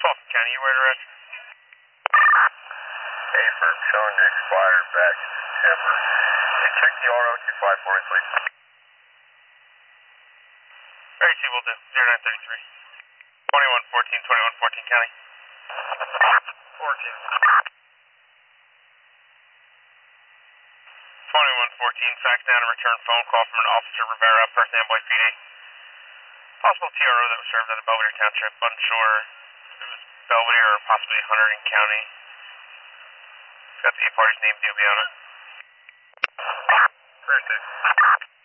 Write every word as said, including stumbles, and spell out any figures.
Fulton County, you where to rest? Hey, firm showing the expired back in September. Hey, check the R O two five four, please. Very C, will do. zero nine thirty-three. twenty-one fourteen, twenty-one fourteen County. fourteen. twenty-one fourteen, fax down a return phone call from an Officer Rivera, Perth Amboy P D. Possible T R O that was served at the Belvedere Township. Unsure if it was Belvedere or possibly Hunterdon County. It's got the party's name Doobie on it. Appreciate it.